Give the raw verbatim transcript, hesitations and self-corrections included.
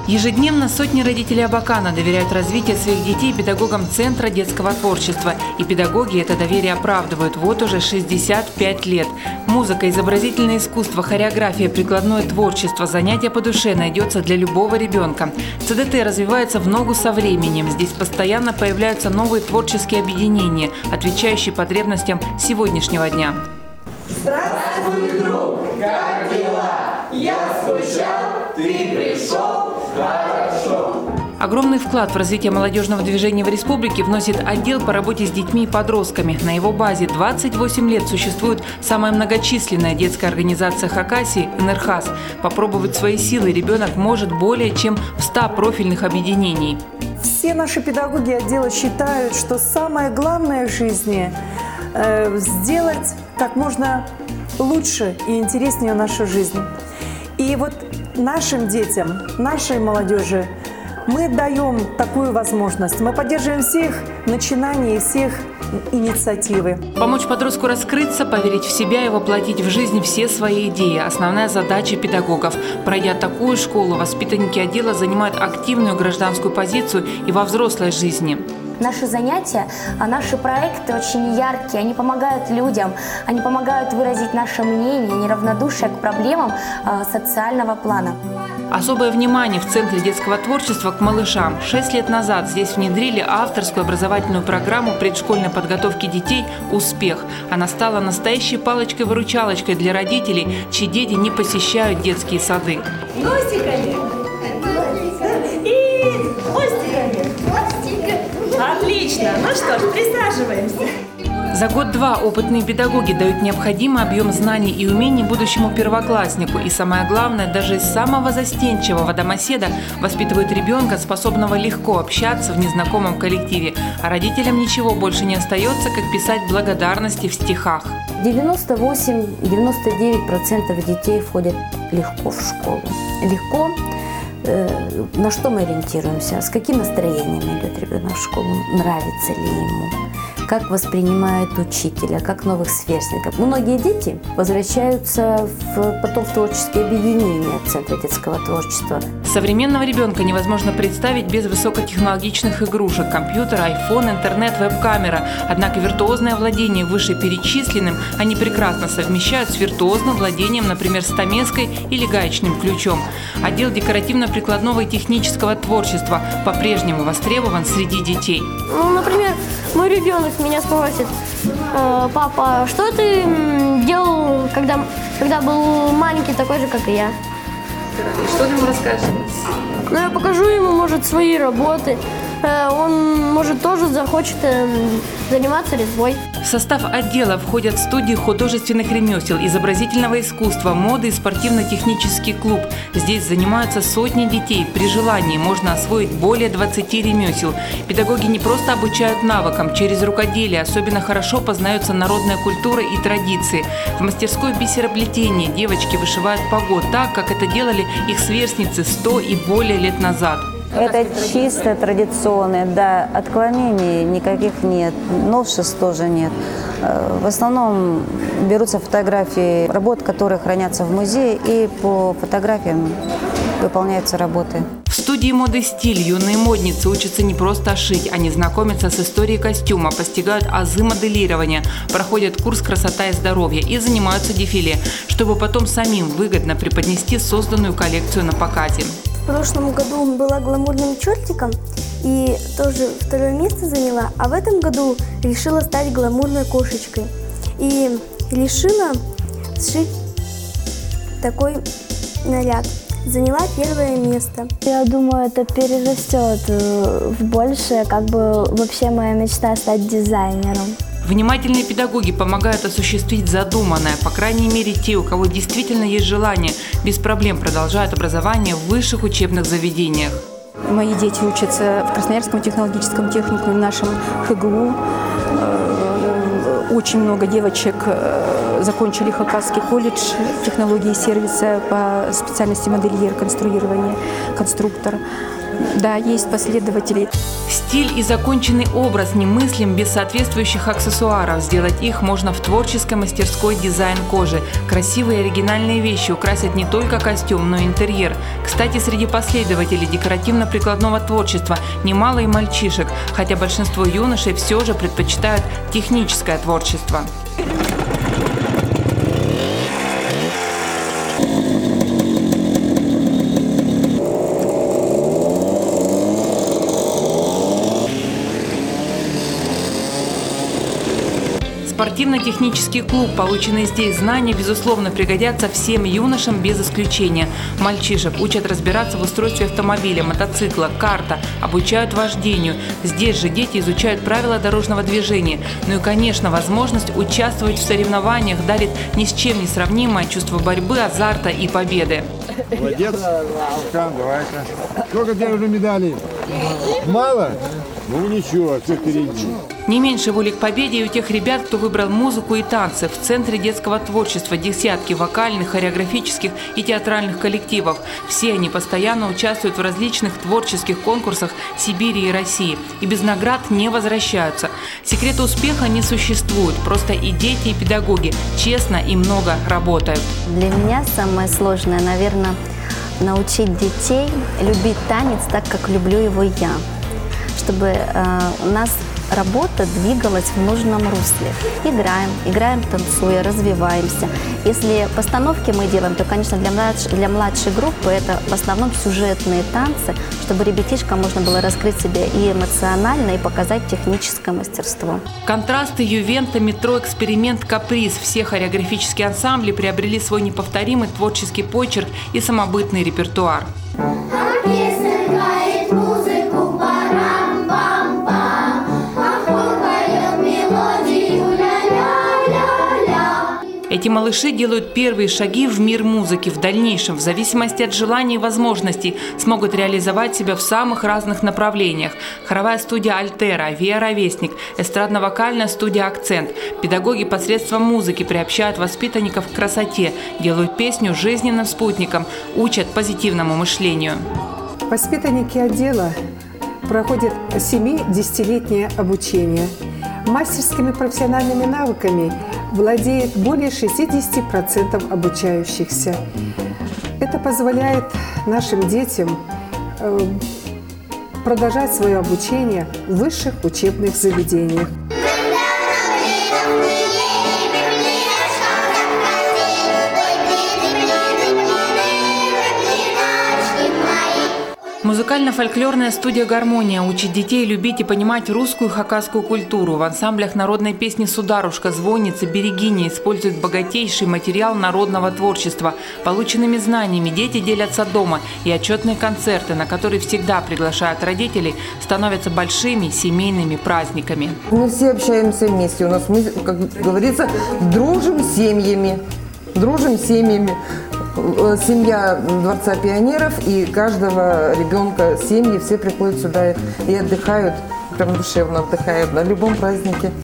Ежедневно сотни родителей Абакана доверяют развитие своих детей педагогам Центра детского творчества. И педагоги это доверие оправдывают вот уже шестьдесят пять лет. Музыка, изобразительное искусство, хореография, прикладное творчество, занятия по душе найдется для любого ребенка. ЦДТ развивается в ногу со временем. Здесь постоянно появляются новые творческие объединения, отвечающие потребностям сегодняшнего дня. Здравствуй, друг! Как дела? Я скучал, ты пришел? Хорошо! Огромный вклад в развитие молодежного движения в республике вносит отдел по работе с детьми и подростками. На его базе двадцать восемь лет существует самая многочисленная детская организация Хакасии – НРХАС. Попробовать свои силы ребенок может более чем в ста профильных объединений. Все наши педагоги отдела считают, что самое главное в жизни э, – сделать как можно лучше и интереснее нашу жизнь. И вот нашим детям, нашей молодежи мы даем такую возможность. Мы поддерживаем всех начинаний, всех инициативы. Помочь подростку раскрыться, поверить в себя и воплотить в жизнь все свои идеи – основная задача педагогов. Пройдя такую школу, воспитанники отдела занимают активную гражданскую позицию и во взрослой жизни. Наши занятия, наши проекты очень яркие, они помогают людям, они помогают выразить наше мнение, неравнодушие к проблемам социального плана. Особое внимание в Центре детского творчества к малышам. Шесть лет назад здесь внедрили авторскую образовательную программу предшкольной подготовки детей «Успех». Она стала настоящей палочкой-выручалочкой для родителей, чьи дети не посещают детские сады. Носиками и хвостиками. Отлично. Ну что ж, присаживаемся. За год-два опытные педагоги дают необходимый объем знаний и умений будущему первокласснику. И самое главное, даже из самого застенчивого домоседа воспитывают ребенка, способного легко общаться в незнакомом коллективе. А родителям ничего больше не остается, как писать благодарности в стихах. девяносто восемь - девяносто девять процентов детей входят легко в школу. Легко. На что мы ориентируемся? С каким настроением идет ребенок в школу? Нравится ли ему? Как воспринимает учителя, как новых сверстников. Многие дети возвращаются в, потом в творческие объединения Центра детского творчества. Современного ребенка невозможно представить без высокотехнологичных игрушек – компьютер, айфон, интернет, веб-камера. Однако виртуозное владение вышеперечисленным они прекрасно совмещают с виртуозным владением, например, стамеской или гаечным ключом. Отдел декоративно-прикладного и технического творчества по-прежнему востребован среди детей. Ну, например, мой ребенок меня спросит: папа, что ты делал, когда, когда был маленький, такой же, как и я? И что ты ему расскажешь? Ну, я покажу ему, может, свои работы. Он, может, тоже захочет заниматься резьбой. В состав отдела входят студии художественных ремесел, изобразительного искусства, моды и спортивно-технический клуб. Здесь занимаются сотни детей. При желании можно освоить более двадцати ремесел. Педагоги не просто обучают навыкам, через рукоделие особенно хорошо познается народная культура и традиции. В мастерской бисероплетения девочки вышивают пагод так, как это делали их сверстницы сто и более лет назад. Это чисто традиционное, да, отклонений никаких нет, новшеств тоже нет. В основном берутся фотографии работ, которые хранятся в музее, и по фотографиям выполняются работы. В студии моды «Стиль» юные модницы учатся не просто шить, они знакомятся с историей костюма, постигают азы моделирования, проходят курс «Красота и здоровье» и занимаются дефиле, чтобы потом самим выгодно преподнести созданную коллекцию на показе. В прошлом году была гламурным чертиком и тоже второе место заняла, а в этом году решила стать гламурной кошечкой и решила сшить такой наряд. Заняла первое место. Я думаю, это перерастет в большее, как бы вообще моя мечта стать дизайнером. Внимательные педагоги помогают осуществить задуманное, по крайней мере те, у кого действительно есть желание, без проблем продолжают образование в высших учебных заведениях. Мои дети учатся в Красноярском технологическом техникуме, в нашем ХГУ. Очень много девочек закончили Хакасский колледж технологии и сервиса по специальности модельер, конструирование, конструктор. Да, есть последователи. Стиль и законченный образ немыслим без соответствующих аксессуаров. Сделать их можно в творческой мастерской «Дизайн кожи». Красивые оригинальные вещи украсят не только костюм, но и интерьер. Кстати, среди последователей декоративно-прикладного творчества немало и мальчишек, хотя большинство юношей все же предпочитают техническое творчество. Спортивно-технический клуб. Полученные здесь знания, безусловно, пригодятся всем юношам без исключения. Мальчишек учат разбираться в устройстве автомобиля, мотоцикла, карта, обучают вождению. Здесь же дети изучают правила дорожного движения. Ну и, конечно, возможность участвовать в соревнованиях дарит ни с чем не сравнимое чувство борьбы, азарта и победы. Молодец. Давай-ка. Сколько у тебя уже медалей? Мало? Ну ничего, все впереди. Не меньше воли к победе и у тех ребят, кто выбрал музыку и танцы. В Центре детского творчества десятки вокальных, хореографических и театральных коллективов. Все они постоянно участвуют в различных творческих конкурсах Сибири и России. И без наград не возвращаются. Секрета успеха не существует. Просто и дети, и педагоги честно и много работают. Для меня самое сложное, наверное, научить детей любить танец так, как люблю его я. Чтобы э, у нас работа двигалась в нужном русле. Играем, играем, танцуя, развиваемся. Если постановки мы делаем, то, конечно, для младшей, для младшей группы это в основном сюжетные танцы, чтобы ребятишкам можно было раскрыть себя и эмоционально, и показать техническое мастерство. Контрасты, Ювента, метро, эксперимент, каприз. Все хореографические ансамбли приобрели свой неповторимый творческий почерк и самобытный репертуар. Эти малыши делают первые шаги в мир музыки. В дальнейшем, в зависимости от желаний и возможностей, смогут реализовать себя в самых разных направлениях. Хоровая студия «Альтера», «Виа Ровесник», эстрадно-вокальная студия «Акцент». Педагоги посредством музыки приобщают воспитанников к красоте, делают песню жизненным спутником, учат позитивному мышлению. Воспитанники отдела проходят семь-десятилетнее обучение. Мастерскими профессиональными навыками владеет более шестидесяти процентов обучающихся. Это позволяет нашим детям продолжать свое обучение в высших учебных заведениях. Музыкально-фольклорная студия «Гармония» учит детей любить и понимать русскую и хакасскую культуру. В ансамблях народной песни «Сударушка», «Звонница», «Берегиня» используют богатейший материал народного творчества. Полученными знаниями дети делятся дома, и отчетные концерты, на которые всегда приглашают родителей, становятся большими семейными праздниками. Мы все общаемся вместе. У нас мы, как говорится, дружим с семьями. Дружим с семьями. Семья Дворца пионеров, и каждого ребенка семьи все приходят сюда и отдыхают, прям душевно отдыхают на любом празднике.